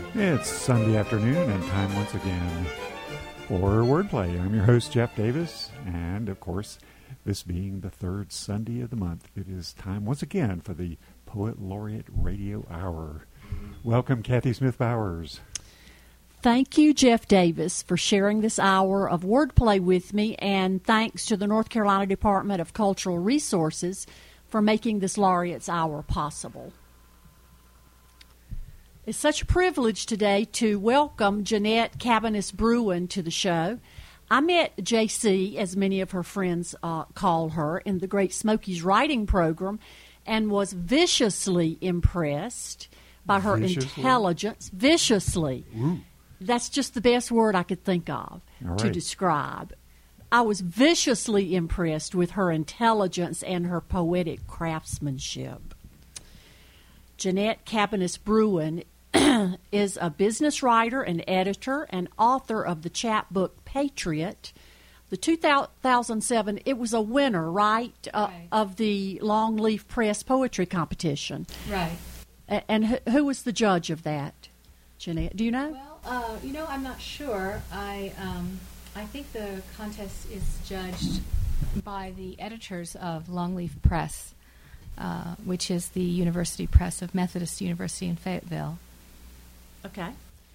It's Sunday afternoon and time once again for Wordplay. I'm your host, Jeff Davis, and of course, this being the third Sunday of the month, it is time once again for the Poet Laureate Radio Hour. Welcome, Kathy Smith Bowers. Thank you, Jeff Davis, for sharing this hour of Wordplay with me, and thanks to the North Carolina Department of Cultural Resources for making this Laureates Hour possible. It's such a privilege today to welcome Jeanette Cabanis Bruin to the show. I met JC, as many of her friends call her, in the Great Smokies writing program and was viciously impressed by her intelligence. Viciously. Ooh. That's just the best word I could think of to describe. I was viciously impressed with her intelligence and her poetic craftsmanship. Jeanette Cabanis Bruin is a business writer and editor and author of the chapbook Patriot. The 2007, it was a winner, right, of the Longleaf Press Poetry Competition. Right. And who was the judge of that, Jeanette? Do you know? Well, I'm not sure. I think the contest is judged by the editors of Longleaf Press, which is the university press of Methodist University in Fayetteville. Okay.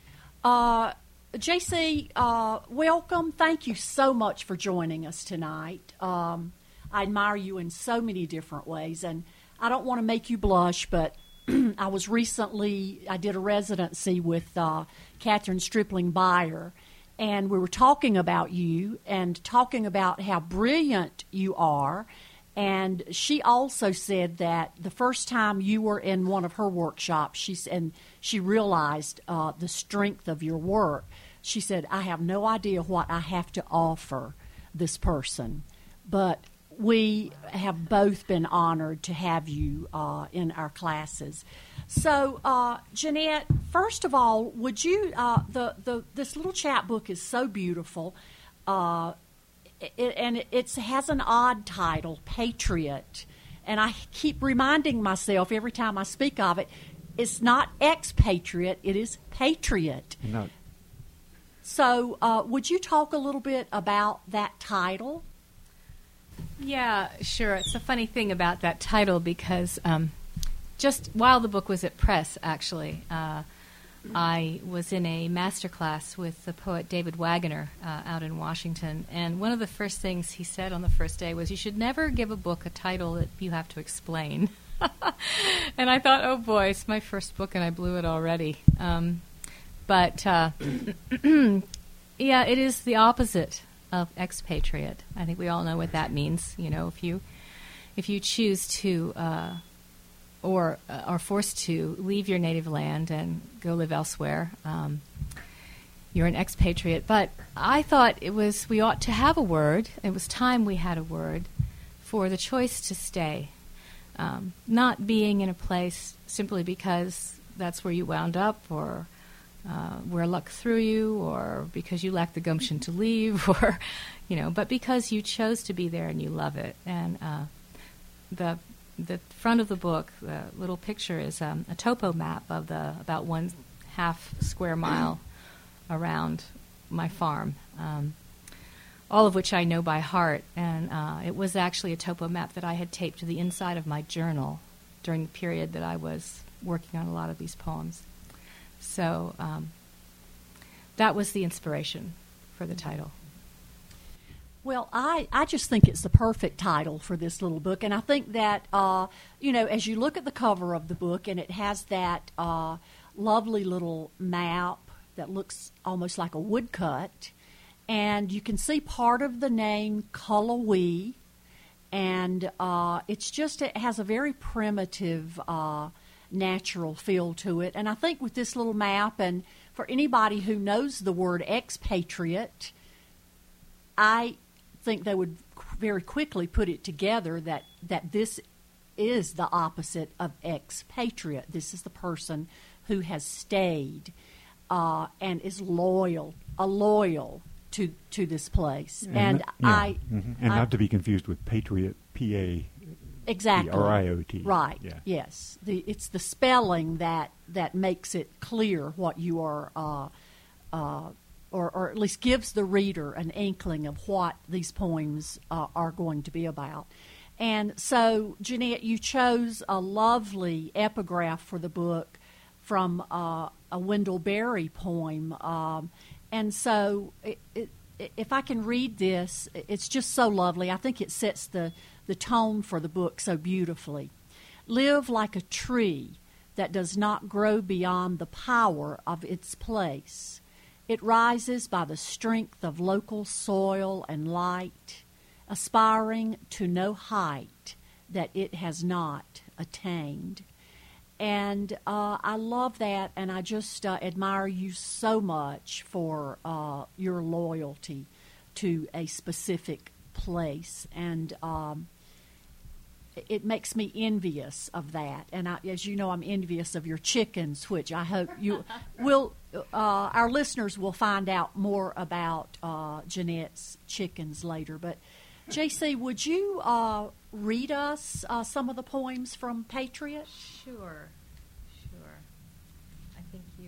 JC, welcome. Thank you so much for joining us tonight. I admire you in so many different ways, and I don't want to make you blush, but I did a residency with Catherine Stripling Beyer, and we were talking about you and talking about how brilliant you are. And she also said that the first time you were in one of her workshops, she realized the strength of your work. She said, I have no idea what I have to offer this person, but we have both been honored to have you in our classes. So, Jeanette, first of all, would you, this little chapbook is so beautiful, it has an odd title, Patriot. And I keep reminding myself every time I speak of it, it's not expatriate, it is Patriot. No. So would you talk a little bit about that title? Yeah, sure. It's a funny thing about that title because just while the book was at press, actually, I was in a master class with the poet David Wagoner out in Washington, and one of the first things he said on the first day was, you should never give a book a title that you have to explain. And I thought, oh boy, it's my first book and I blew it already. But yeah, it is the opposite of expatriate. I think we all know what that means. You know, if you choose to or are forced to leave your native land and go live elsewhere, you're an expatriate. But I thought we ought to have a word. It was time we had a word for the choice to stay. Not being in a place simply because that's where you wound up, or where luck threw you, or because you lacked the gumption to leave, or, but because you chose to be there and you love it. And the front of the book, the little picture is a topo map of the about 1/2 square mile around my farm, all of which I know by heart. And it was actually a topo map that I had taped to the inside of my journal during the period that I was working on a lot of these poems. So that was the inspiration for the title. Well, I just think it's the perfect title for this little book. And I think that, as you look at the cover of the book, and it has that lovely little map that looks almost like a woodcut, and you can see part of the name Cullowhee, and it has a very primitive natural feel to it. And I think with this little map, and for anybody who knows the word expatriate, I think they would very quickly put it together that this is the opposite of expatriate. This is the person who has stayed and is loyal to this place. And not to be confused with patriot, P-A Exactly. R-I-O-T. Right. Yeah. Yes. It's the spelling that makes it clear what you are, or at least gives the reader an inkling of what these poems are going to be about. And so, Jeanette, you chose a lovely epigraph for the book from a Wendell Berry poem. And so, if I can read this, it's just so lovely. I think it sets the tone for the book so beautifully. Live like a tree that does not grow beyond the power of its place. It rises by the strength of local soil and light, aspiring to no height that it has not attained. And I love that, and I just admire you so much for your loyalty to a specific place. And it makes me envious of that. And as you know, I'm envious of your chickens, which I hope you will. Our listeners will find out more about Jeanette's chickens later. But JC, would you read us some of the poems from Patriot? Sure. I think you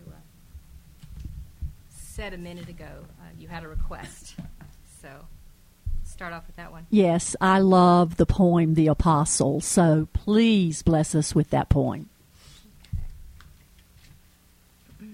said a minute ago you had a request, so start off with that one. Yes, I love the poem The Apostle, so please bless us with that poem. Okay.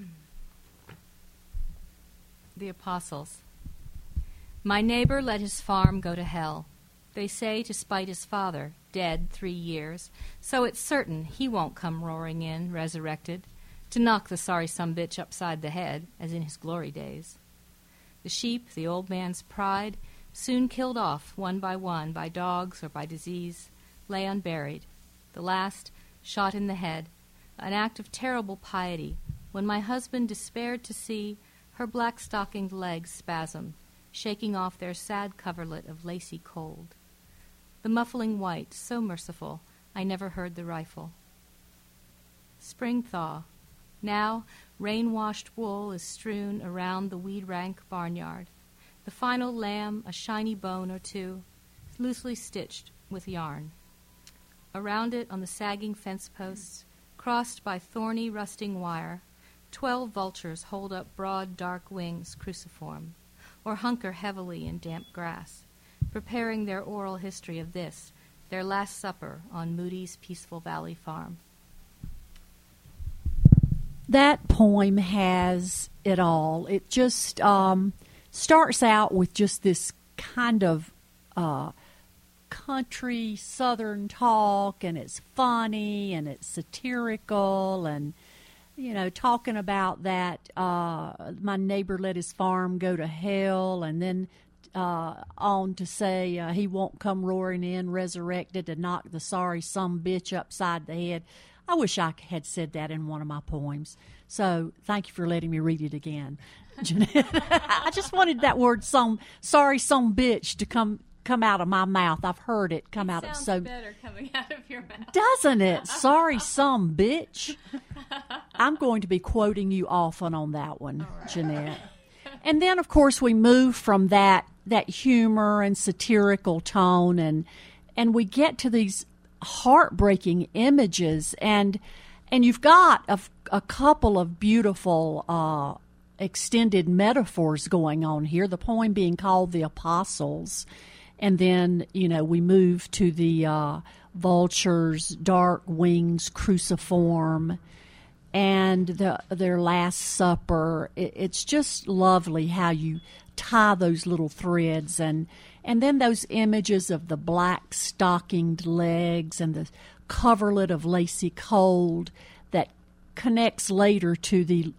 The Apostles. My neighbor let his farm go to hell. They say to spite his father, dead 3 years, so it's certain he won't come roaring in, resurrected, to knock the sorry sumbitch upside the head, as in his glory days. The sheep, the old man's pride, soon killed off one, by dogs or by disease, lay unburied. The last, shot in the head, an act of terrible piety, when my husband despaired to see her black-stockinged legs spasm, shaking off their sad coverlet of lacy cold. The muffling white, so merciful, I never heard the rifle. Spring thaw. Now, rain-washed wool is strewn around the weed-rank barnyard. The final lamb, a shiny bone or two, loosely stitched with yarn. Around it, on the sagging fence posts, crossed by thorny, rusting wire, 12 vultures hold up broad, dark wings cruciform, or hunker heavily in damp grass, preparing their oral history of this, their last supper on Moody's Peaceful Valley farm. That poem has it all. It just starts out with just this kind of country southern talk, and it's funny and it's satirical, and talking about that my neighbor let his farm go to hell, and then on to say he won't come roaring in resurrected to knock the sorry sumbitch upside the head. I wish I had said that in one of my poems. So thank you for letting me read it again, Jeanette. I just wanted that word sorry sumbitch to come out of my mouth. I've heard it come out of so better coming out of your mouth. Doesn't it? Sorry sumbitch. I'm going to be quoting you often on that one, right, Jeanette. And then of course we move from that humor and satirical tone and we get to these heartbreaking images, and you've got a couple of beautiful extended metaphors going on here, the poem being called The Apostles, and then we move to the vultures' dark wings cruciform and their Last Supper. It's just lovely how you tie those little threads, and then those images of the black stockinged legs and the coverlet of lacy cold that connects later to the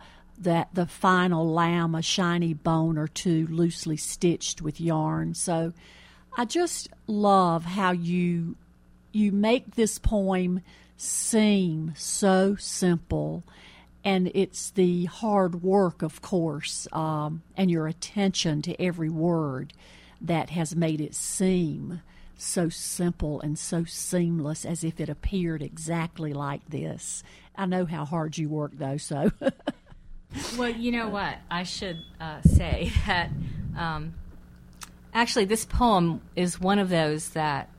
final lamb, a shiny bone or two loosely stitched with yarn. So I just love how you make this poem seem so simple, and it's the hard work, of course, and your attention to every word that has made it seem so simple and so seamless, as if it appeared exactly like this. I know how hard you work, though, so... Well, you know what? I should say that actually this poem is one of those that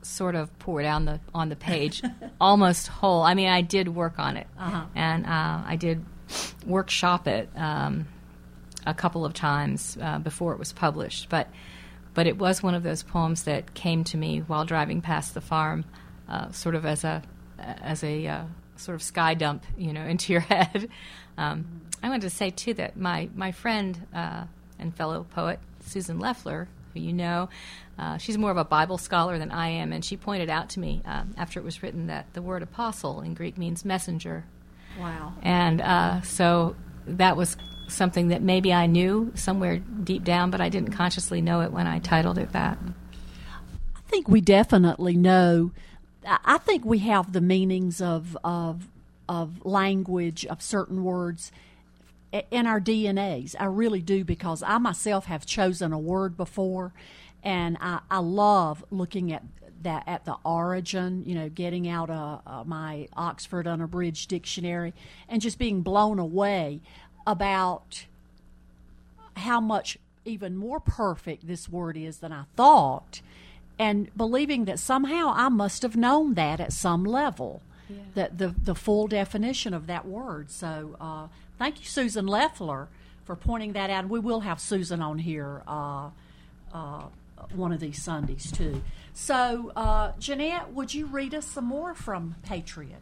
sort of poured on the page, almost whole. I mean, I did work on it, and I did workshop it a couple of times before it was published. But it was one of those poems that came to me while driving past the farm, sort of as a sort of sky dump, into your head. I wanted to say too that my friend and fellow poet Susan Leffler, who you know, she's more of a Bible scholar than I am, and she pointed out to me after it was written that the word apostle in Greek means messenger. Wow. And so that was something that maybe I knew somewhere deep down, but I didn't consciously know it when I titled it that. I think we definitely know. I think we have the meanings of language, of certain words, in our DNAs. I really do, because I myself have chosen a word before, and I love looking at the origin, getting out my Oxford Unabridged dictionary and just being blown away about how much even more perfect this word is than I thought, and believing that somehow I must have known that at some level, that the full definition of that word. So thank you, Susan Leffler, for pointing that out. We will have Susan on here one of these Sundays too. So Jeanette, would you read us some more from Patriot?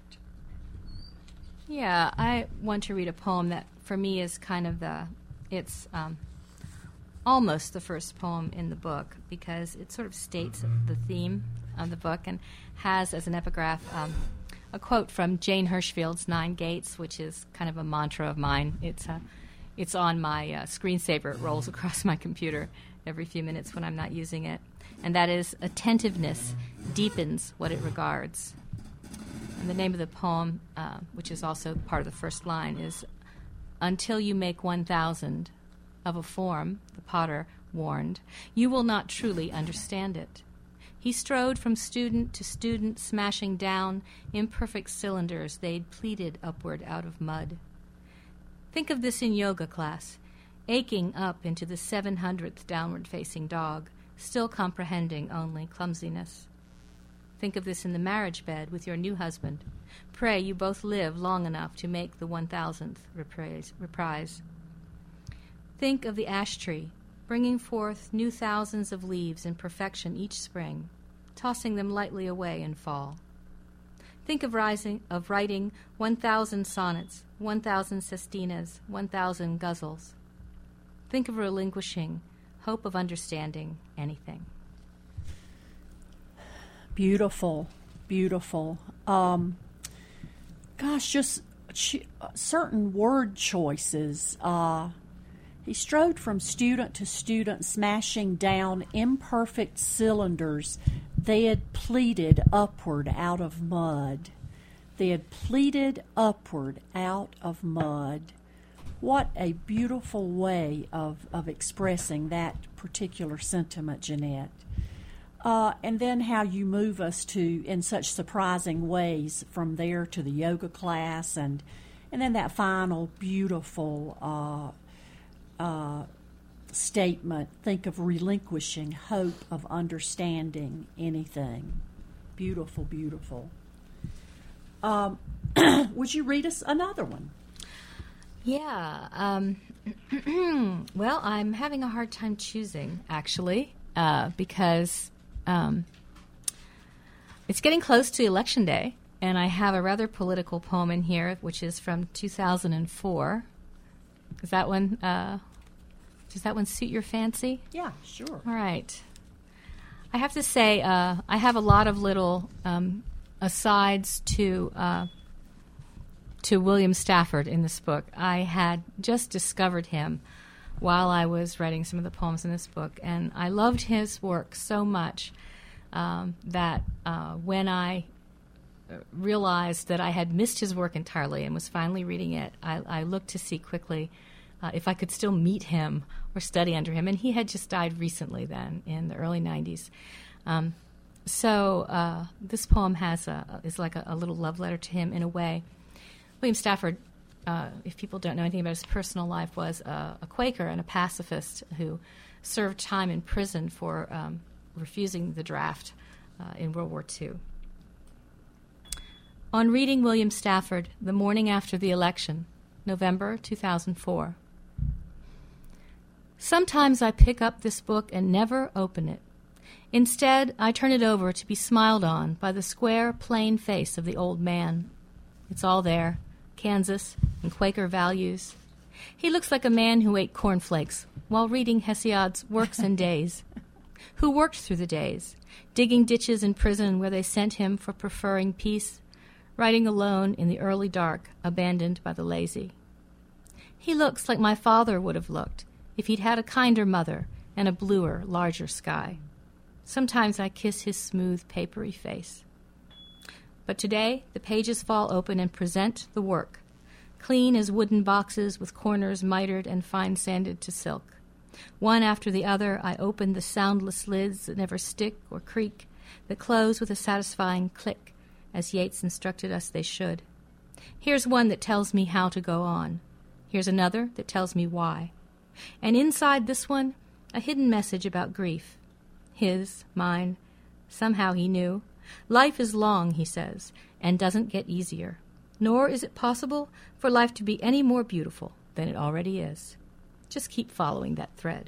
Yeah, I want to read a poem that for me is kind of it's almost the first poem in the book, because it sort of states the theme of the book and has as an epigraph a quote from Jane Hirschfield's Nine Gates, which is kind of a mantra of mine. It's on my screensaver. It rolls across my computer every few minutes when I'm not using it. And that is, attentiveness deepens what it regards. And the name of the poem, which is also part of the first line, is Until you make 1,000 of a form, the potter warned, you will not truly understand it. He strode from student to student, smashing down imperfect cylinders they'd pleated upward out of mud. Think of this in yoga class, aching up into the 700th downward-facing dog, still comprehending only clumsiness. Think of this in the marriage bed with your new husband. Pray you both live long enough to make the 1,000th reprise. Think of the ash tree, bringing forth new thousands of leaves in perfection each spring, tossing them lightly away in fall. Think of writing 1,000 sonnets, 1,000 sestinas, 1,000 ghazals. Think of relinquishing hope of understanding anything. Beautiful, beautiful. Just certain word choices. He strode from student to student, smashing down imperfect cylinders they had pleated upward out of mud. They had pleated upward out of mud. What a beautiful way of expressing that particular sentiment, Jeanette. And then how you move us to, in such surprising ways, from there to the yoga class, and then that final beautiful statement, think of relinquishing hope of understanding anything. Beautiful, beautiful. Would you read us another one? Yeah. Well, I'm having a hard time choosing, actually, because it's getting close to Election Day, and I have a rather political poem in here, which is from 2004. Does that one suit your fancy? Yeah, sure. All right. I have to say, I have a lot of little asides to William Stafford in this book. I had just discovered him while I was writing some of the poems in this book, and I loved his work so much that when I realized that I had missed his work entirely and was finally reading it, I looked to see quickly if I could still meet him or study under him. And he had just died recently then, in the early 90s. So this poem is like a little love letter to him in a way. William Stafford, if people don't know anything about his personal life, was a Quaker and a pacifist who served time in prison for refusing the draft in World War II. On reading William Stafford the morning after the election, November 2004. Sometimes I pick up this book and never open it. Instead, I turn it over to be smiled on by the square, plain face of the old man. It's all there, Kansas and Quaker values. He looks like a man who ate cornflakes while reading Hesiod's Works and Days, who worked through the days, digging ditches in prison where they sent him for preferring peace, riding alone in the early dark, abandoned by the lazy. He looks like my father would have looked if he'd had a kinder mother and a bluer, larger sky. Sometimes I kiss his smooth, papery face. But today, the pages fall open and present the work, clean as wooden boxes with corners mitered and fine-sanded to silk. One after the other, I open the soundless lids that never stick or creak, that close with a satisfying click, as Yeats instructed us they should. Here's one that tells me how to go on. Here's another that tells me why. And inside this one, a hidden message about grief. His, mine. Somehow he knew. Life is long, he says, and doesn't get easier. Nor is it possible for life to be any more beautiful than it already is. Just keep following that thread.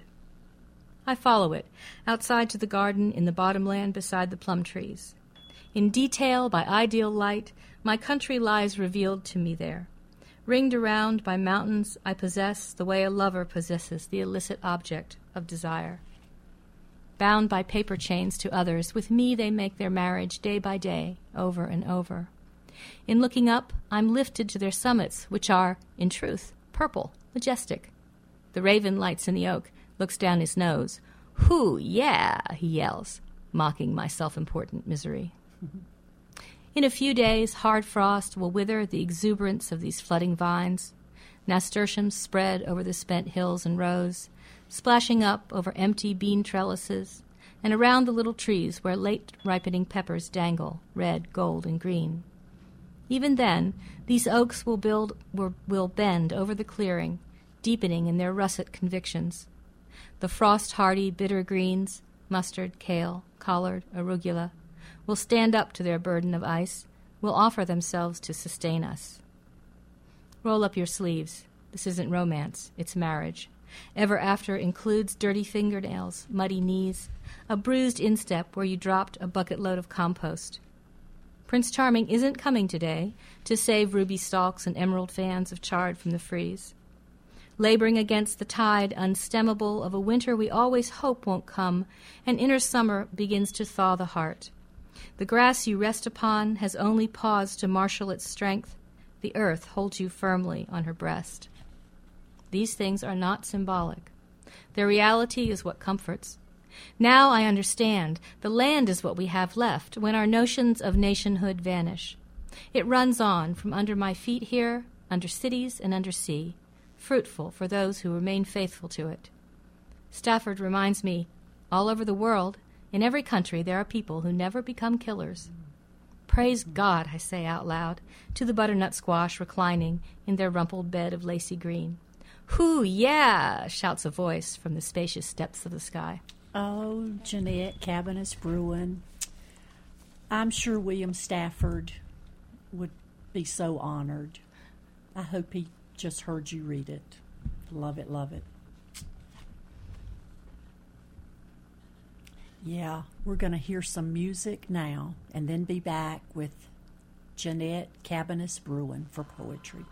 I follow it, outside to the garden in the bottomland beside the plum trees. In detail, by ideal light, my country lies revealed to me there. Ringed around by mountains I possess the way a lover possesses the illicit object of desire. Bound by paper chains to others, with me they make their marriage day by day, over and over. In looking up, I'm lifted to their summits, which are, in truth, purple, majestic. The raven lights in the oak, looks down his nose. "Hoo, yeah," he yells, mocking my self-important misery. In a few days, hard frost will wither the exuberance of these flooding vines. Nasturtiums spread over the spent hills and rows, splashing up over empty bean trellises, and around the little trees where late-ripening peppers dangle, red, gold, and green. Even then, these oaks will bend over the clearing, deepening in their russet convictions. The frost-hardy bitter greens, mustard, kale, collard, arugula, will stand up to their burden of ice, will offer themselves to sustain us. Roll up your sleeves. This isn't romance, it's marriage. Ever after includes dirty fingernails, muddy knees, a bruised instep where you dropped a bucket load of compost. Prince Charming isn't coming today to save ruby stalks and emerald fans of chard from the freeze. Laboring against the tide unstemmable of a winter we always hope won't come, an inner summer begins to thaw the heart. The grass you rest upon has only paused to marshal its strength. The earth holds you firmly on her breast. These things are not symbolic. Their reality is what comforts. Now I understand. The land is what we have left when our notions of nationhood vanish. It runs on from under my feet here, under cities and under sea, fruitful for those who remain faithful to it. Stafford reminds me, all over the world, in every country, there are people who never become killers. Praise God, I say out loud, to the butternut squash reclining in their rumpled bed of lacy green. "Hoo, yeah!" shouts a voice from the spacious depths of the sky. Oh, Jeanette Cabanis Bruin. I'm sure William Stafford would be so honored. I hope he just heard you read it. Love it, love it. Yeah, we're going to hear some music now and then be back with Jeanette Cabanis Bruin for poetry.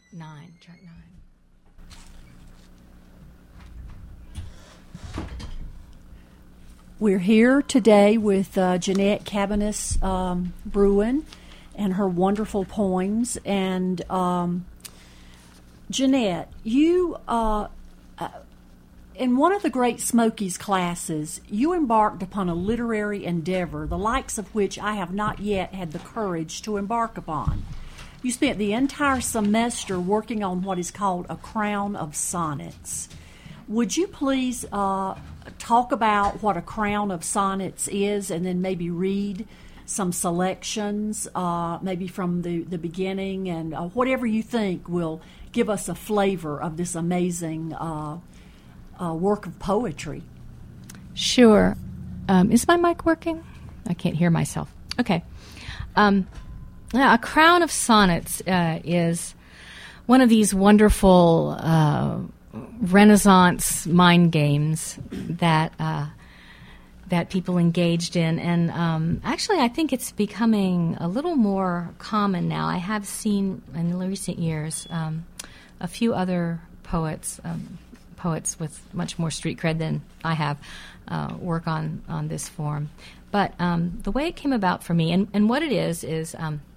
9, track 9. We're here today with Jeanette Cabanis Bruin and her wonderful poems. And Jeanette, you, in one of the Great Smokies classes, you embarked upon a literary endeavor, the likes of which I have not yet had the courage to embark upon. You spent the entire semester working on what is called a crown of sonnets. Would you please talk about what a crown of sonnets is, and then maybe read some selections, maybe from the beginning, and whatever you think will give us a flavor of this amazing work of poetry. Sure. Is my mic working? I can't hear myself. Okay. A crown of sonnets is one of these wonderful Renaissance mind games that people engaged in, and actually I think it's becoming a little more common now. I have seen in recent years a few other poets with much more street cred than I have work on this form. But the way it came about for me, and what it is it's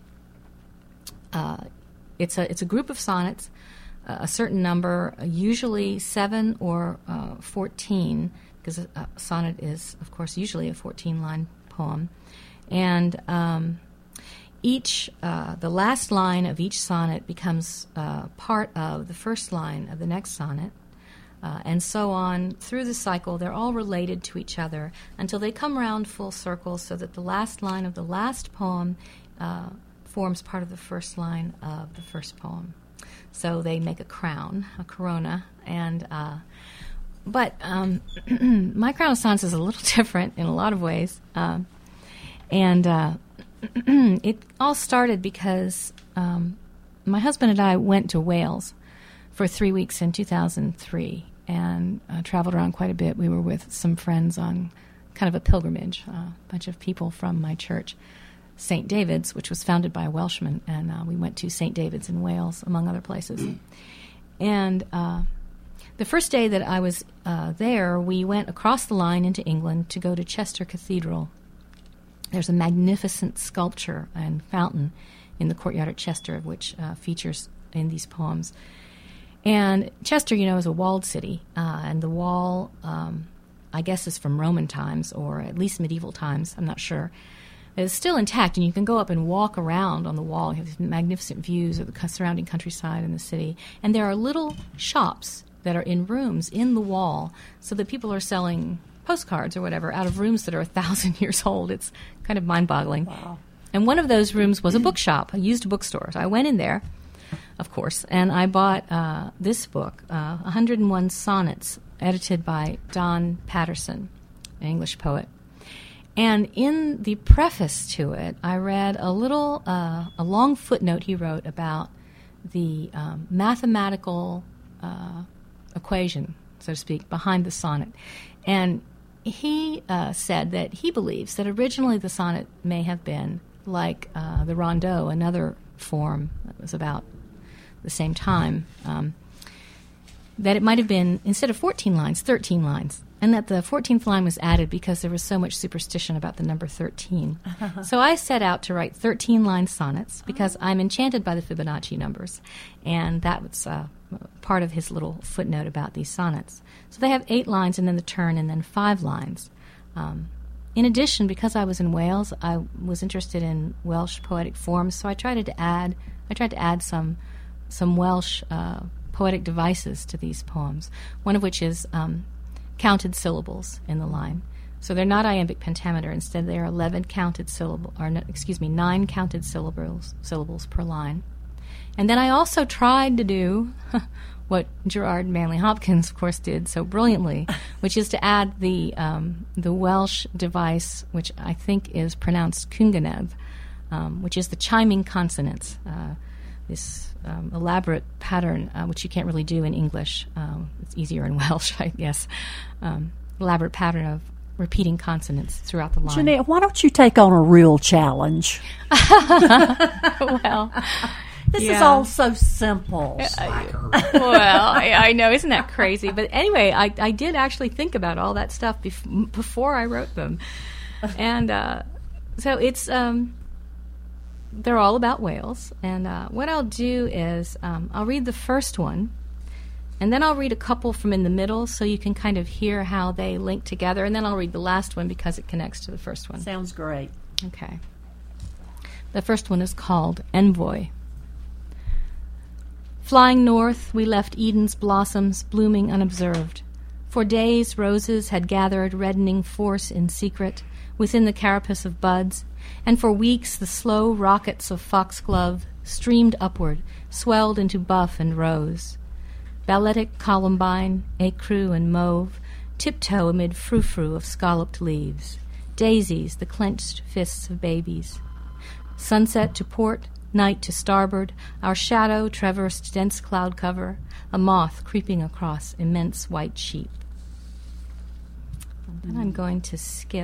a group of sonnets. A certain number, usually 7 or 14, because a sonnet is, of course, usually a 14-line poem. And the last line of each sonnet becomes part of the first line of the next sonnet, and so on through the cycle. They're all related to each other until they come round full circle, so that the last line of the last poem forms part of the first line of the first poem. So they make a crown, a corona, and but my crown of sonnets is a little different in a lot of ways, and it all started because my husband and I went to Wales for 3 weeks in 2003 and traveled around quite a bit. We were with some friends on kind of a pilgrimage, a bunch of people from my church, St. David's, which was founded by a Welshman, and we went to St. David's in Wales, among other places. And the first day that I was there, we went across the line into England to go to Chester Cathedral. There's a magnificent sculpture and fountain in the courtyard at Chester, which features in these poems. And Chester, is a walled city, and the wall, I guess, is from Roman times, or at least medieval times, I'm not sure. It's still intact, and you can go up and walk around on the wall. You have these magnificent views of the surrounding countryside and the city. And there are little shops that are in rooms in the wall, so that people are selling postcards or whatever out of rooms that are 1,000 years old. It's kind of mind-boggling. Wow. And one of those rooms was a bookshop, a used bookstore. So I went in there, of course, and I bought this book, 101 Sonnets, edited by Don Patterson, an English poet. And in the preface to it, I read a long footnote he wrote about the mathematical equation, so to speak, behind the sonnet. And he said that he believes that originally the sonnet may have been like the rondeau, another form that was about the same time, that it might have been, instead of 14 lines, 13 lines. And that the 14th line was added because there was so much superstition about the number 13. So I set out to write 13-line sonnets because I'm enchanted by the Fibonacci numbers. And that was part of his little footnote about these sonnets. So they have 8 lines and then the turn and then 5 lines. In addition, because I was in Wales, I was interested in Welsh poetic forms, so I tried to add some Welsh poetic devices to these poems, one of which is counted syllables in the line. So they're not iambic pentameter. Instead, they are 9 counted syllables per line. And then I also tried to do what Gerard Manley Hopkins, of course, did so brilliantly, which is to add the Welsh device, which I think is pronounced Cwnganedd, which is the chiming consonants. This elaborate pattern, which you can't really do in English. It's easier in Welsh, I guess. Elaborate pattern of repeating consonants throughout the line. Jeanette, why don't you take on a real challenge? Well, This is all so simple. Well, I know, isn't that crazy? But anyway, I did actually think about all that stuff before I wrote them, and so it's they're all about whales. And what I'll do is I'll read the first one, and then I'll read a couple from in the middle, so you can kind of hear how they link together, and then I'll read the last one because it connects to the first one. Sounds great. Okay. The first one is called Envoy. Flying north, we left Eden's blossoms blooming unobserved. For days, roses had gathered reddening force in secret within the carapace of buds, and for weeks the slow rockets of foxglove streamed upward, swelled into buff and rose. Balletic columbine, écru and mauve, tiptoe amid frou-frou of scalloped leaves. Daisies, the clenched fists of babies. Sunset to port, night to starboard, our shadow traversed dense cloud cover, a moth creeping across immense white sheep. Then I'm going to skip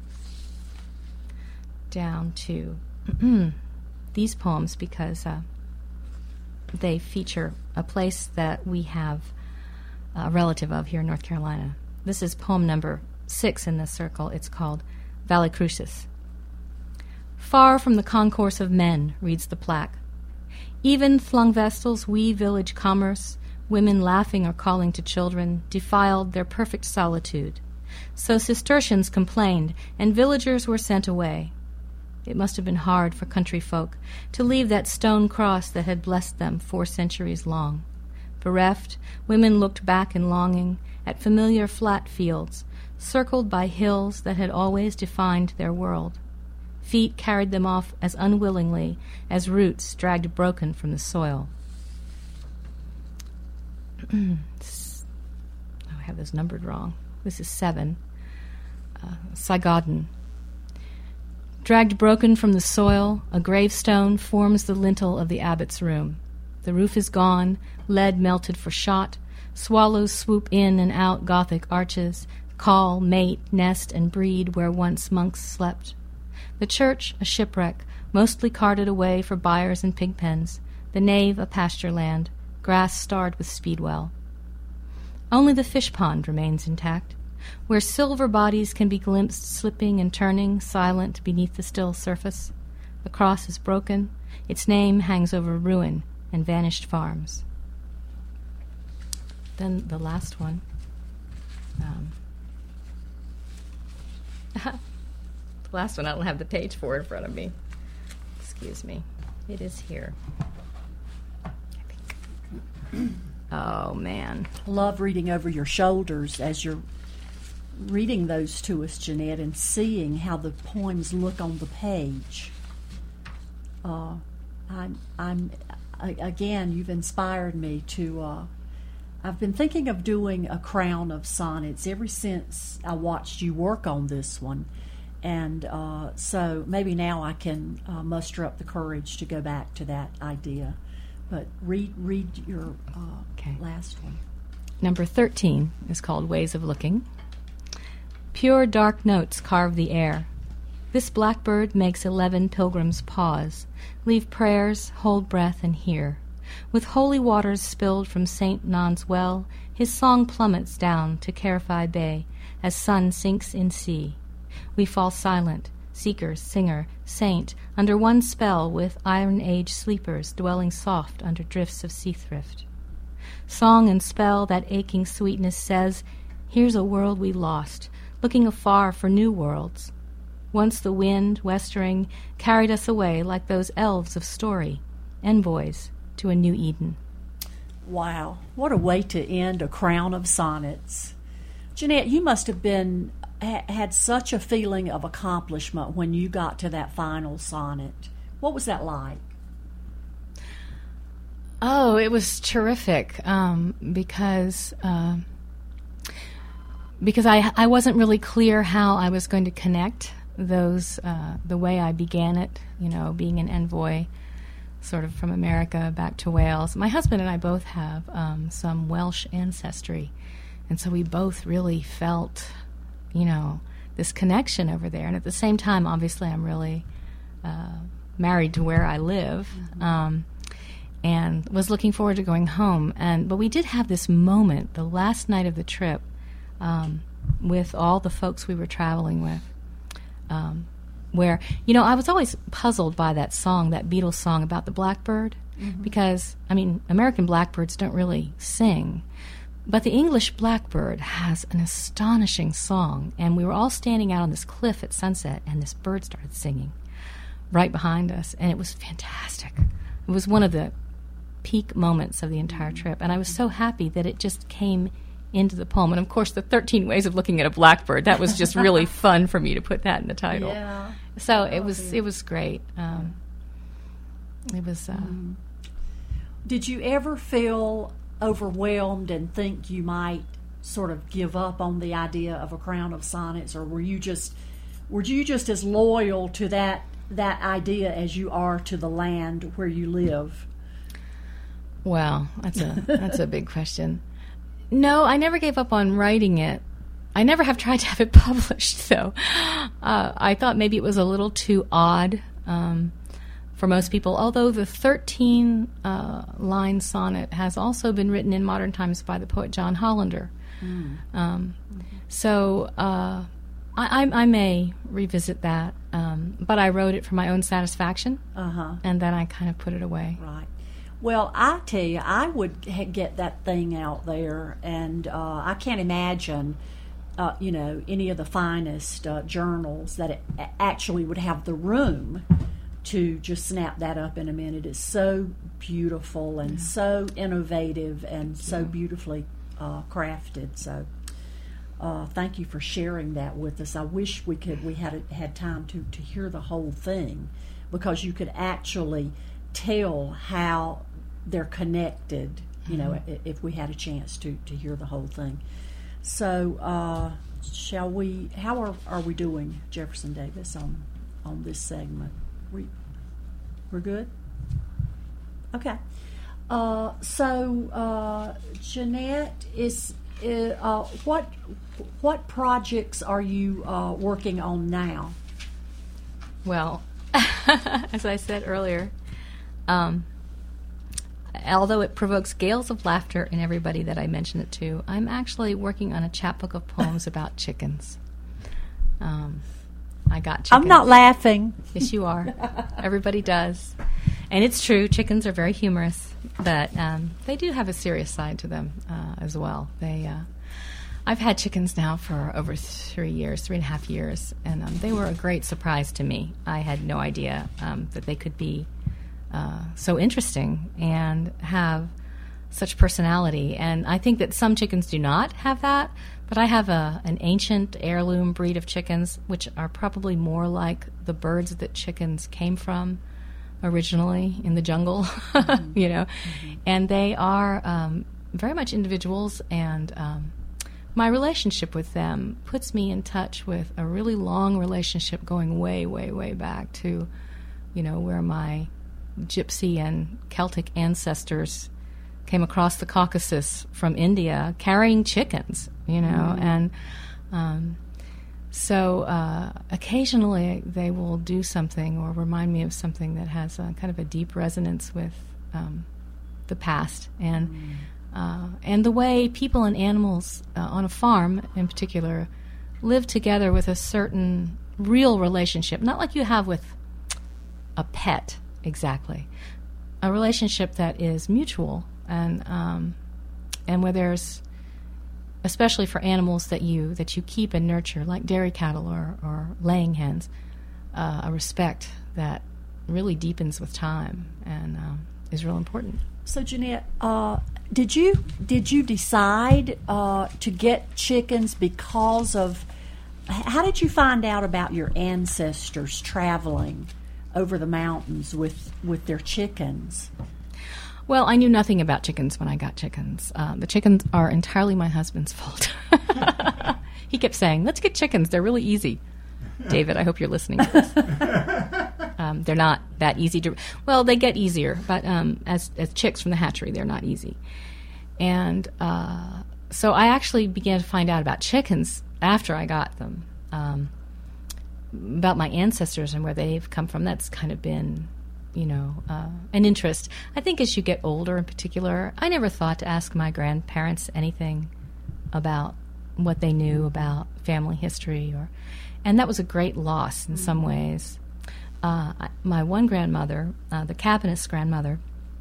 down to these poems because they feature a place that we have a relative of here in North Carolina. This is poem number 6 in this circle. It's called Valley Crucis. Far from the concourse of men, reads the plaque. Even flung vestals, wee village commerce, women laughing or calling to children, defiled their perfect solitude. So Cistercians complained, and villagers were sent away. It must have been hard for country folk to leave that stone cross that had blessed them 4 centuries long. Bereft, women looked back in longing at familiar flat fields, circled by hills that had always defined their world. Feet carried them off as unwillingly as roots dragged broken from the soil. I have this numbered wrong. This is 7. Saigodden. Dragged broken from the soil, a gravestone forms the lintel of the abbot's room. The roof is gone, lead melted for shot, swallows swoop in and out Gothic arches, call, mate, nest, and breed where once monks slept. The church, a shipwreck, mostly carted away for byres and pig pens, the nave a pasture land, grass starred with speedwell. Only the fish pond remains intact, where silver bodies can be glimpsed slipping and turning, silent beneath the still surface. The cross is broken, its name hangs over ruin and vanished farms. Then the last one. The last one, I don't have the page for in front of me. Excuse me. It is here. I think. Oh, man. Love reading over your shoulders as you're reading those to us, Jeanette, and seeing how the poems look on the page. Again, you've inspired me to. I've been thinking of doing a crown of sonnets ever since I watched you work on this one, and so maybe now I can muster up the courage to go back to that idea. But read your last one. Number 13 is called Ways of Looking. Pure dark notes carve the air. This blackbird makes 11 pilgrims pause, leave prayers, hold breath, and hear. With holy waters spilled from St. Non's well, his song plummets down to Carify Bay as sun sinks in sea. We fall silent, seeker, singer, saint, under one spell with Iron Age sleepers dwelling soft under drifts of sea thrift. Song and spell, that aching sweetness says, here's a world we lost, looking afar for new worlds. Once the wind, westering, carried us away like those elves of story, envoys to a new Eden. Wow, what a way to end a crown of sonnets. Jeanette, you must have had such a feeling of accomplishment when you got to that final sonnet. What was that like? Oh, it was terrific because I wasn't really clear how I was going to connect those the way I began it, being an envoy sort of from America back to Wales. My husband and I both have some Welsh ancestry, and so we both really felt, this connection over there. And at the same time, obviously, I'm really married to where I live. Mm-hmm. and was looking forward to going home. But we did have this moment, the last night of the trip, with all the folks we were traveling with, where, I was always puzzled by that song, that Beatles song about the blackbird, because, American blackbirds don't really sing, but the English blackbird has an astonishing song, and we were all standing out on this cliff at sunset, and this bird started singing right behind us, and it was fantastic. It was one of the peak moments of the entire trip, and I was so happy that it just came into the poem. And of course, the 13 Ways of Looking at a Blackbird, that was just really fun for me to put that in the title. Yeah. So it was great. It was. Did you ever feel overwhelmed and think you might sort of give up on the idea of a crown of sonnets, or were you just as loyal to that idea as you are to the land where you live? Well, that's a big question. No, I never gave up on writing it. I never have tried to have it published, though. I thought maybe it was a little too odd for most people, although the 13-line sonnet has also been written in modern times by the poet John Hollander. So I may revisit that, but I wrote it for my own satisfaction, and then I kind of put it away. Right. Well, I tell you, I would get that thing out there, and I can't imagine, any of the finest journals that actually would have the room to just snap that up in a minute. It's so beautiful and so innovative and so beautifully crafted. So thank you for sharing that with us. I wish we had time to hear the whole thing, because you could actually tell how they're connected, if we had a chance to hear the whole thing. So how are we doing, Jefferson Davis, on this segment? We're good? Okay. So Jeanette, what projects are you working on now? Well, as I said earlier, although it provokes gales of laughter in everybody that I mention it to, I'm actually working on a chapbook of poems about chickens. I got chickens. I'm not laughing. Yes, you are. Everybody does. And it's true, chickens are very humorous, but they do have a serious side to them as well. I've had chickens now for over 3.5 years, and they were a great surprise to me. I had no idea that they could be so interesting and have such personality. And I think that some chickens do not have that, but I have an ancient heirloom breed of chickens, which are probably more like the birds that chickens came from originally in the jungle, and they are very much individuals, and my relationship with them puts me in touch with a really long relationship going way, way, way back to, where my Gypsy and Celtic ancestors came across the Caucasus from India carrying chickens, and so occasionally they will do something or remind me of something that has kind of a deep resonance with the past and the way people and animals on a farm in particular live together with a certain real relationship, not like you have with a pet exactly, a relationship that is mutual and where there's, especially for animals that you keep and nurture, like dairy cattle or laying hens, a respect that really deepens with time and is real important. So, Jeanette, did you decide to get chickens because of? How did you find out about your ancestors traveling over the mountains with their chickens? Well, I knew nothing about chickens when I got chickens. The chickens are entirely my husband's fault. He kept saying, "Let's get chickens. They're really easy." David, I hope you're listening to this. They're not that easy to... Well, they get easier, but as chicks from the hatchery, they're not easy. And so I actually began to find out about chickens after I got them, about my ancestors and where they've come from. That's kind of been an interest. I think as you get older, in particular, I never thought to ask my grandparents anything about what they knew about family history, and that was a great loss in some ways. My one grandmother, the Capinis grandmother,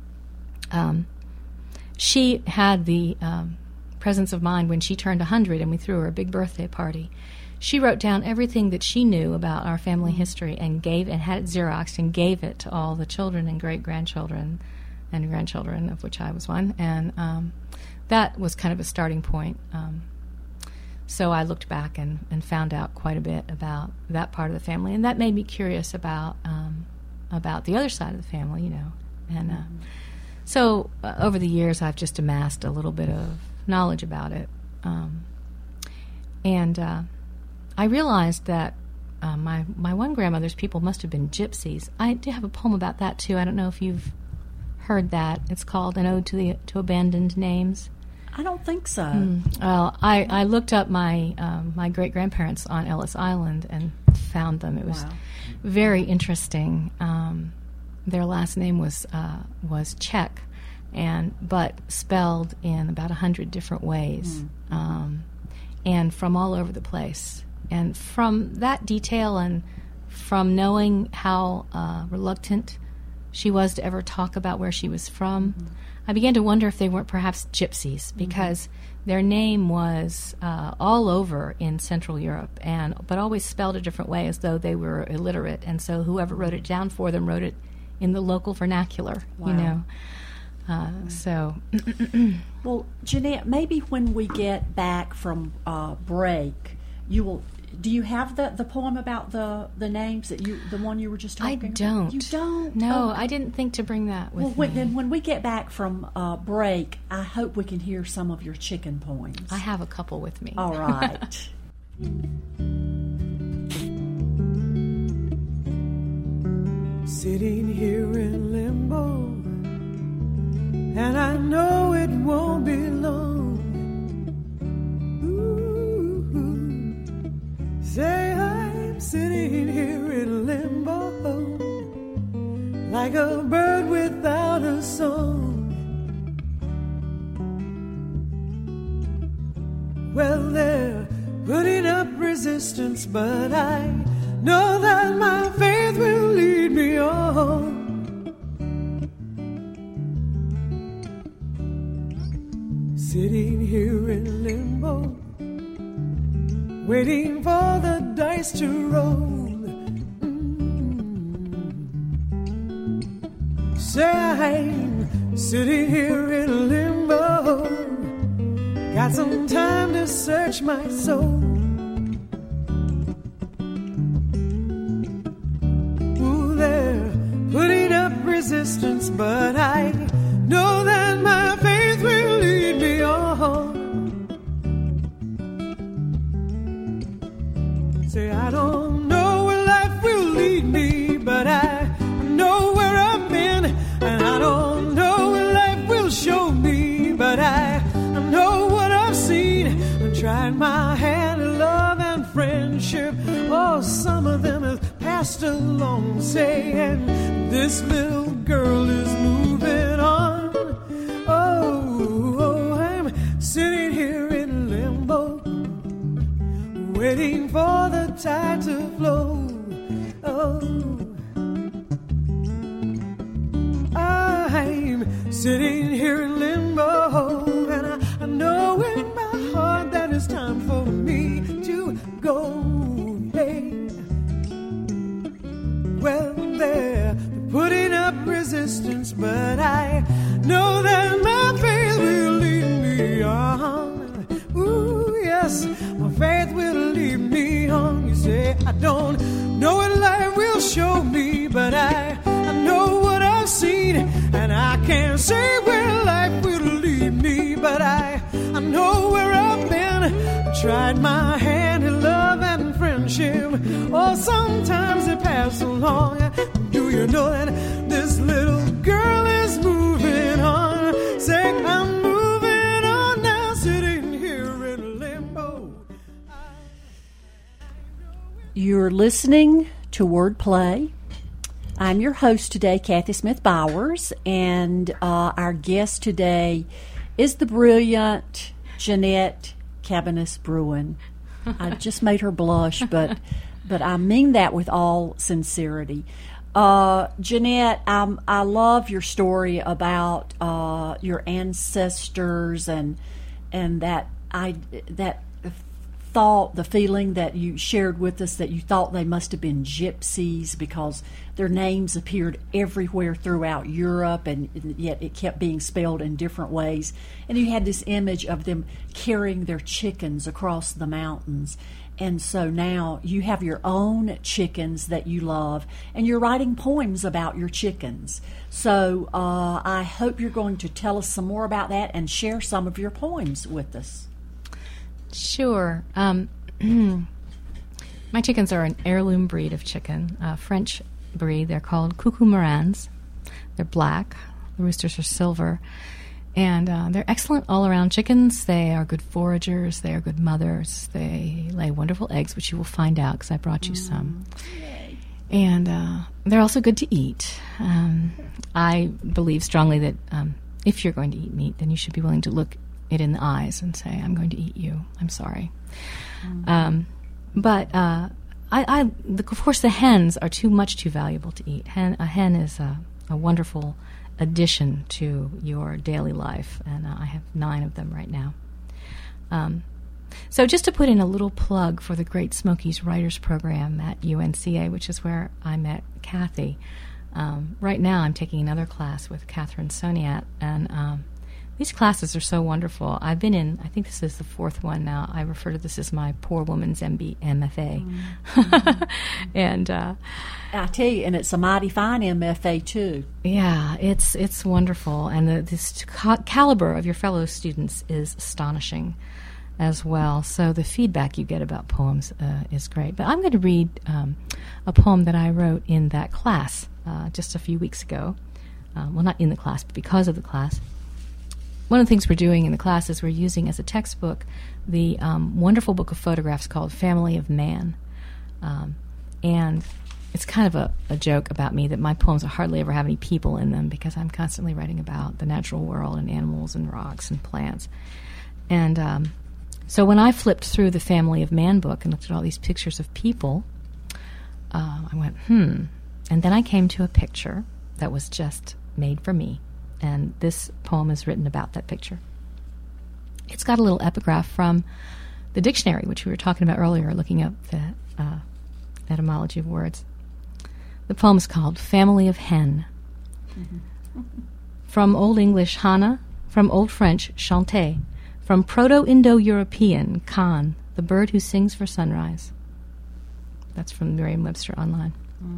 she had the presence of mind when she turned 100 and we threw her a big birthday party. She wrote down everything that she knew about our family history and had it Xeroxed and gave it to all the children and great-grandchildren and grandchildren, of which I was one. And that was kind of a starting point. So I looked back and found out quite a bit about that part of the family, and that made me curious about the other side of the family, And so over the years, I've just amassed a little bit of knowledge about it. And I realized that my one grandmother's people must have been gypsies. I do have a poem about that, too. I don't know if you've heard that. It's called An Ode to Abandoned Names. I don't think so. Well, I looked up my great-grandparents on Ellis Island and found them. It was very interesting. Their last name was Czech, but spelled in about 100 different ways, and from all over the place. And from that detail and from knowing how reluctant she was to ever talk about where she was from, I began to wonder if they weren't perhaps gypsies, because their name was all over in Central Europe, but always spelled a different way, as though they were illiterate. And so whoever wrote it down for them wrote it in the local vernacular, So, well, Jeanette, maybe when we get back from break, you will. Do you have the poem about the names the one you were just talking about? I don't. You don't? No, Okay. I didn't think to bring that with me. Then when we get back from break, I hope we can hear some of your chicken poems. I have a couple with me. All right. Sitting here in limbo, and I know it won't be long. Say I'm sitting here in limbo, like a bird without a song. Well, they're putting up resistance, but I know that my faith will lead me on. Sitting here in limbo, waiting for the dice to roll. Say I'm sitting here in limbo, got some time to search my soul. Ooh, they're putting up resistance, but I know that my faith will lead me on. Say I don't know where life will lead me, but I know where I've been, and I don't know where life will show me, but I know what I've seen. I tried my hand at love and friendship. Oh, some of them have passed along, saying this little girl is moving on. Oh, I'm sitting here in limbo, waiting for the tide to flow. Oh, I'm sitting here in limbo, and I know in my heart that it's time for me to go. Hey, well, they're putting up resistance, but I know that my faith will lead me on. Ooh, yes, my faith will lead me on. You say I don't know what life will show me, but I know what I've seen, and I can't say where life will lead me, but I know where I've been. I tried my hand in love and friendship. Oh, sometimes they pass along. Do you know that this little girl is moving on? Say I'm moving on now, sitting here in limbo. You're listening to Wordplay I'm your host today, Kathy Smith Bowers, and our guest today is the brilliant Jeanette Cabanis Bruin. I just made her blush, but I mean that with all sincerity. Jeanette, I love your story about your ancestors and that thought, the feeling that you shared with us that you thought they must have been gypsies because their names appeared everywhere throughout Europe, and yet it kept being spelled in different ways. And you had this image of them carrying their chickens across the mountains. And so now you have your own chickens that you love, and you're writing poems about your chickens. So I hope you're going to tell us some more about that and share some of your poems with us. Sure. My chickens are an heirloom breed of chicken, a French breed. They're called Coucou Marans. They're black. The roosters are silver. And they're excellent all-around chickens. They are good foragers. They are good mothers. They lay wonderful eggs, which you will find out because I brought you some. Yay. And they're also good to eat. I believe strongly that if you're going to eat meat, then you should be willing to look it in the eyes and say, I'm going to eat you. I'm sorry. But of course, the hens are too valuable to eat. A hen is a wonderful addition to your daily life, and I have 9 of them right now. So just to put in a little plug for the Great Smokies Writers Program at UNCA, which is where I met Kathy. Right now I'm taking another class with Catherine Soniat, and these classes are so wonderful. I've been in, I think this is the 4th one now. I refer to this as my poor woman's MFA. And I tell you, and it's a mighty fine MFA too. Yeah, it's wonderful. And this caliber of your fellow students is astonishing as well. So the feedback you get about poems is great. But I'm going to read a poem that I wrote in that class just a few weeks ago. Well, not in the class, but because of the class. One of the things we're doing in the class is we're using as a textbook the wonderful book of photographs called Family of Man. And it's kind of a joke about me that my poems hardly ever have any people in them because I'm constantly writing about the natural world and animals and rocks and plants. And so when I flipped through the Family of Man book and looked at all these pictures of people, I went, And then I came to a picture that was just made for me. And this poem is written about that picture. It's got a little epigraph from the dictionary, which we were talking about earlier, looking up the etymology of words. The poem is called Family of Hen. From Old English, Hana, from Old French, chanter, from Proto-Indo-European, Khan, the bird who sings for sunrise. That's from Merriam-Webster Online.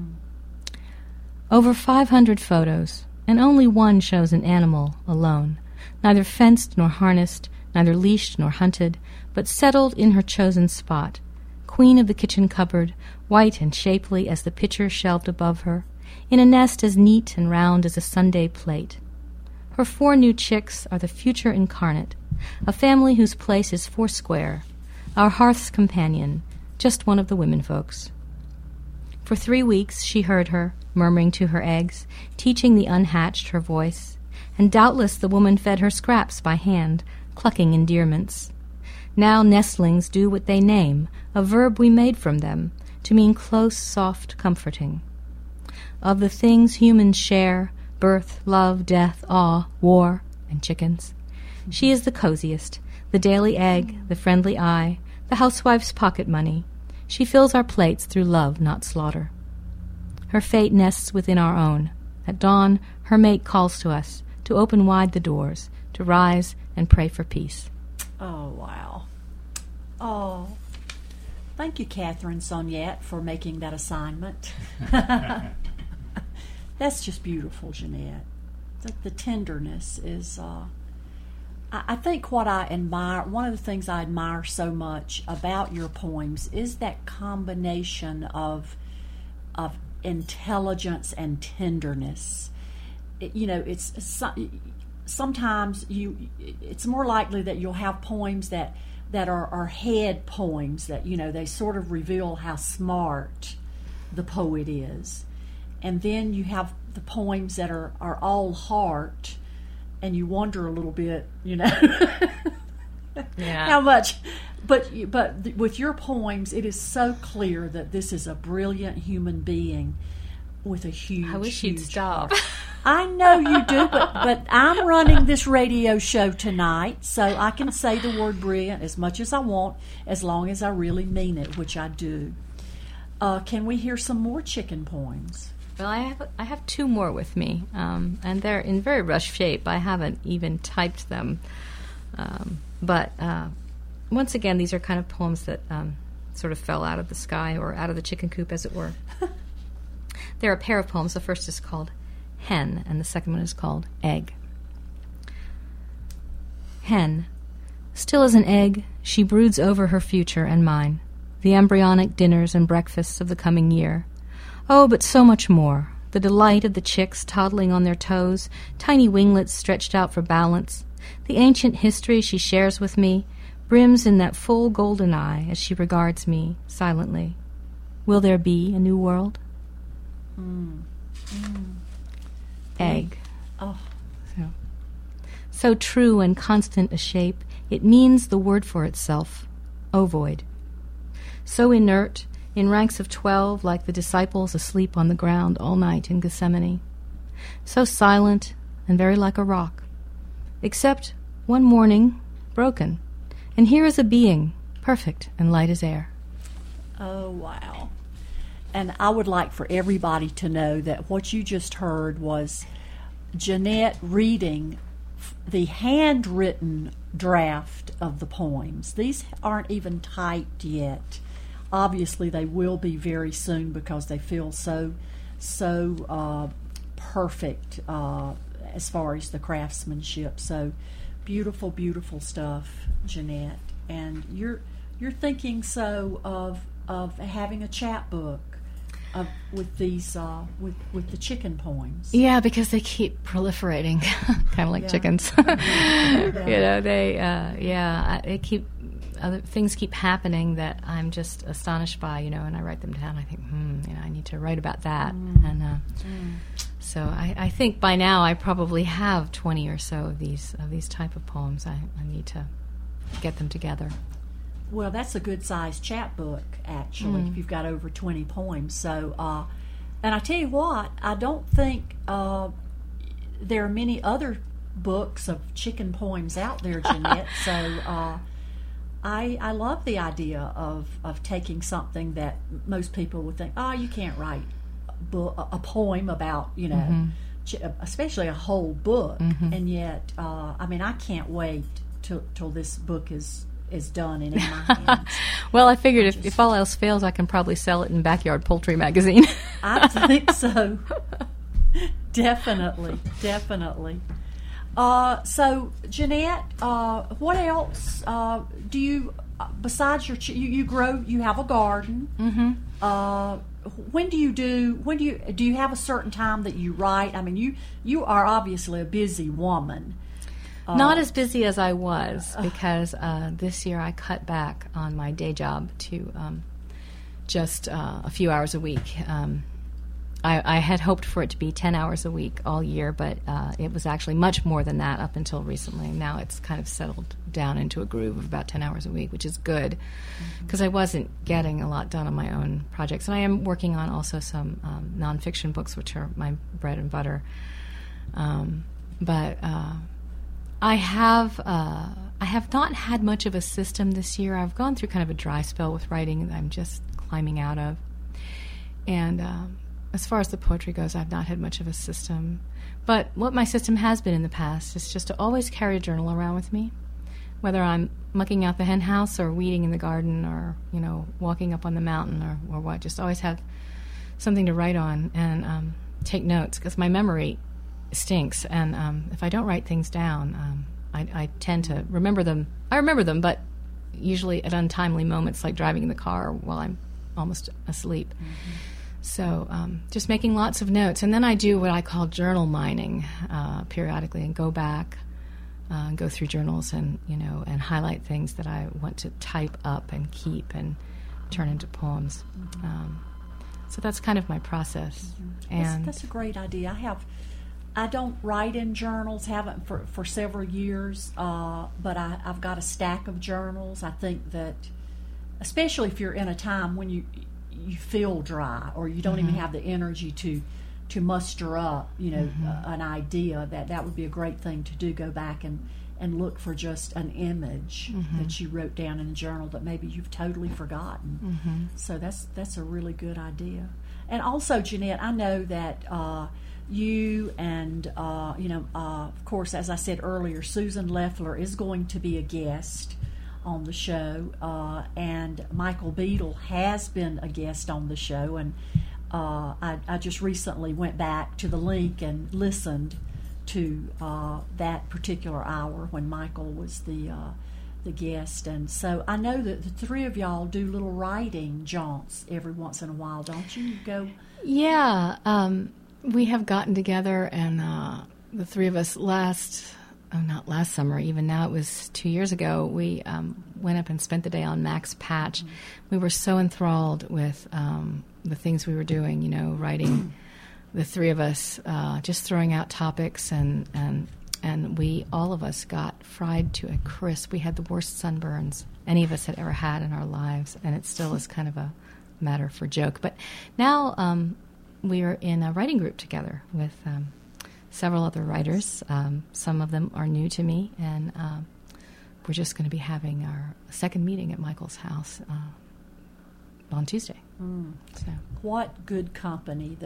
Over 500 photos, and only one shows an animal alone, neither fenced nor harnessed, neither leashed nor hunted, but settled in her chosen spot, queen of the kitchen cupboard, white and shapely as the pitcher shelved above her, in a nest as neat and round as a Sunday plate. Her 4 new chicks are the future incarnate, a family whose place is foursquare, our hearth's companion, just one of the women folks. For 3 weeks she heard her, murmuring to her eggs, teaching the unhatched her voice, and doubtless the woman fed her scraps by hand, clucking endearments. Now nestlings do what they name, a verb we made from them, to mean close, soft, comforting. Of the things humans share, birth, love, death, awe, war, and chickens, she is the coziest, the daily egg, the friendly eye, the housewife's pocket money. She fills our plates through love, not slaughter. Her fate nests within our own. At dawn, her mate calls to us to open wide the doors, to rise and pray for peace. Oh, wow. Oh, thank you, Catherine Soniat, for making that assignment. That's just beautiful, Jeanette. The tenderness is... I think what I admire, one of the things I admire so much about your poems is that combination of intelligence and tenderness. It's sometimes it's more likely that you'll have poems that are head poems that they sort of reveal how smart the poet is. and then you have the poems that are all heart, and you wonder a little bit, how much. But with your poems, it is so clear that this is a brilliant human being with a huge. I wish you'd stop. Heart. I know you do, but I'm running this radio show tonight, so I can say the word brilliant as much as I want, as long as I really mean it, which I do. Can we hear some more chicken poems? Well, I have 2 more with me, and they're in very rough shape. I haven't even typed them, but once again, these are kind of poems that sort of fell out of the sky or out of the chicken coop, as it were. There are a pair of poems. The first is called Hen, and the second one is called Egg. Hen. Still as an egg, she broods over her future and mine, the embryonic dinners and breakfasts of the coming year. Oh, but so much more. The delight of the chicks toddling on their toes, tiny winglets stretched out for balance. The ancient history she shares with me brims in that full golden eye as she regards me silently. Will there be a new world? Egg. Oh. So true and constant a shape, it means the word for itself, ovoid. So inert, in ranks of 12, like the disciples asleep on the ground all night in Gethsemane. So silent and very like a rock. Except one morning, broken. And here is a being, perfect and light as air. Oh, wow. And I would like for everybody to know that what you just heard was Jeanette reading the handwritten draft of the poems. These aren't even typed yet. Obviously, they will be very soon because they feel so perfect as far as the craftsmanship. So beautiful, beautiful stuff, Jeanette. And you're thinking so of having a chapbook with these with the chicken poems. Yeah, because they keep proliferating, kind of like chickens. They keep other things keep happening that I'm just astonished by, and I write them down. I think, I need to write about that, and so I think by now I probably have 20 or so of these type of poems. I need to get them together. Well, that's a good-sized chapbook, actually, if you've got over 20 poems. So, and I tell you what, I don't think there are many other books of chicken poems out there, Jeanette. So I love the idea of taking something that most people would think, you can't write a poem about, especially a whole book. And yet, I can't wait till this book is done and in my hands. Well, I figured if all else fails, I can probably sell it in Backyard Poultry Magazine. I think so. Definitely. So, Jeanette, what else do you, besides you grow, you have a garden. Do you have a certain time that you write? I mean, you are obviously a busy woman. Not as busy as I was, because this year I cut back on my day job to just a few hours a week. I had hoped for it to be 10 hours a week all year, but it was actually much more than that up until recently. Now it's kind of settled down into a groove of about 10 hours a week, which is good, because I wasn't getting a lot done on my own projects. And I am working on also some nonfiction books, which are my bread and butter. But I have not had much of a system this year. I've gone through kind of a dry spell with writing that I'm just climbing out of. And as far as the poetry goes, I've not had much of a system. But what my system has been in the past is just to always carry a journal around with me, whether I'm mucking out the hen house or weeding in the garden or, walking up on the mountain or what. Just always have something to write on and take notes, because my memory stinks, and if I don't write things down, I tend to remember them. I remember them, but usually at untimely moments, like driving in the car while I'm almost asleep. So just making lots of notes, and then I do what I call journal mining periodically, and go back, go through journals, and and highlight things that I want to type up and keep and turn into poems. So that's kind of my process. And That's a great idea. I don't write in journals, haven't for several years, but I've got a stack of journals. I think that, especially if you're in a time when you feel dry or you don't even have the energy to muster up, an idea, that would be a great thing to do. Go back and look for just an image that you wrote down in a journal that maybe you've totally forgotten. So that's a really good idea. And also, Jeanette, I know that you and, of course, as I said earlier, Susan Leffler is going to be a guest on the show, and Michael Beadle has been a guest on the show, and I just recently went back to the link and listened to that particular hour when Michael was the guest. And so I know that the three of y'all do little writing jaunts every once in a while, don't you? You go. Yeah, we have gotten together, and the three of us not last summer, even now it was 2 years ago, we went up and spent the day on Max Patch. We were so enthralled with the things we were doing, writing, the three of us, just throwing out topics, and we, all of us, got fried to a crisp. We had the worst sunburns any of us had ever had in our lives, and it still is kind of a matter for joke. But now we are in a writing group together with several other writers. Some of them are new to me, and we're just going to be having our second meeting at Michael's house on Tuesday. So. What good company!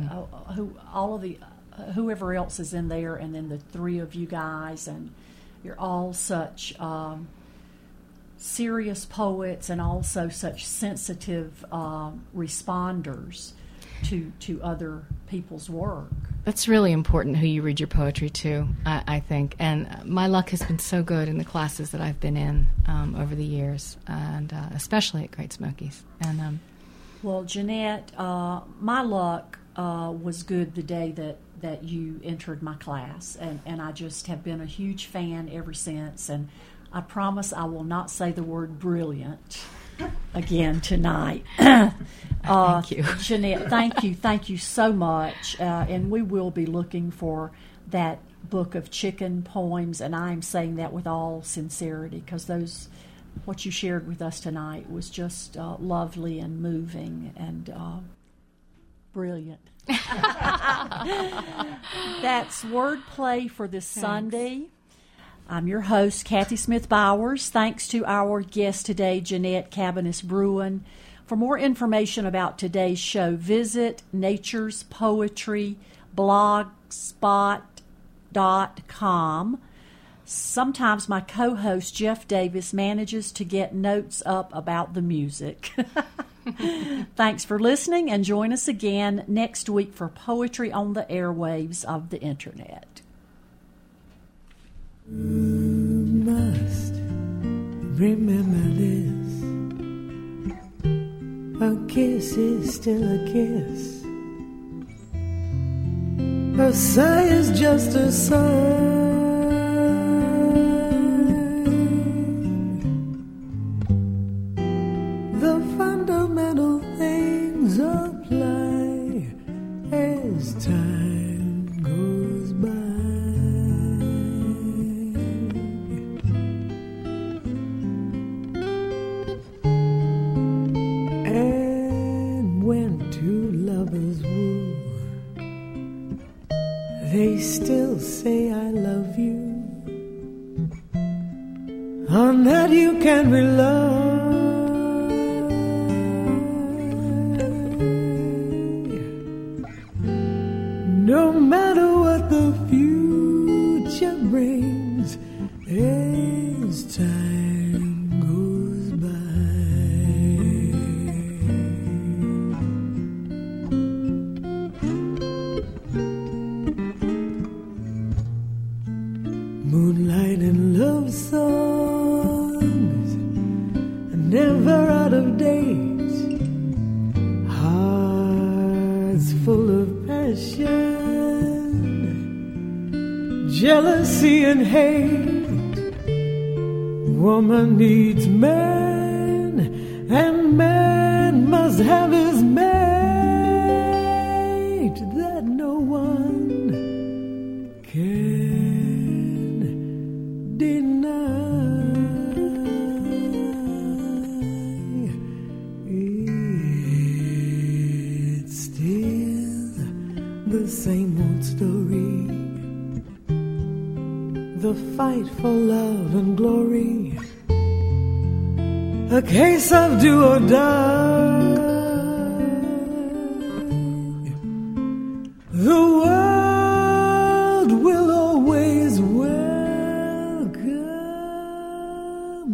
Whoever else is in there, and then the three of you guys, and you're all such serious poets, and also such sensitive responders to other people's work. That's really important, who you read your poetry to, I think. And my luck has been so good in the classes that I've been in over the years, and especially at Great Smokies. And well, Jeanette, my luck was good the day that you entered my class, and I just have been a huge fan ever since. And I promise I will not say the word brilliant again tonight. Thank you. Jeanette, thank you so much. And we will be looking for that book of chicken poems, and I'm saying that with all sincerity, because what you shared with us tonight was just lovely and moving and brilliant. That's Wordplay for this Sunday. I'm your host, Kathy Smith Bowers. Thanks to our guest today, Jeanette Cabanis Bruin. For more information about today's show, visit Nature's Poetry blogspot.com. Sometimes my co-host, Jeff Davis, manages to get notes up about the music. Thanks for listening, and join us again next week for Poetry on the Airwaves of the Internet. You must remember this. A kiss is still a kiss. A sigh is just a sigh. The fundamental things apply as time goes by. And when two lovers woo, they still say I love you. On that you can rely. No matter what the future brings, as time goes by. Moonlight and love songs, never out of date. Hearts full of passion, jealousy and hate. Woman needs man, and man must have his man. It's still the same old story, the fight for love and glory, a case of do or die. The world will always welcome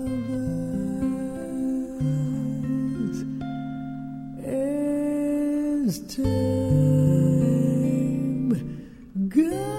lovers as time goes.